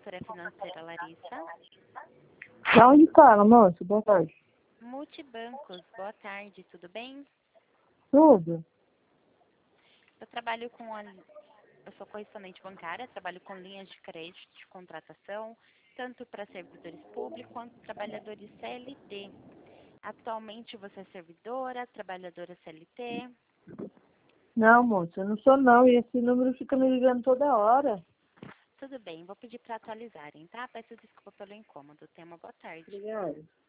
consultora financeira Larissa. Da onde fala, moço? Boa tarde. Multibancos, boa tarde, tudo bem? Tudo? Eu sou correspondente bancária, trabalho com linhas de crédito de contratação, tanto para servidores públicos quanto trabalhadores CLT. Atualmente você é servidora, trabalhadora CLT? Não, moço, eu não sou não. E esse número fica me ligando toda hora. Tudo bem, vou pedir para atualizarem, tá? Peço desculpa pelo incômodo. Tenha uma boa tarde. Obrigada.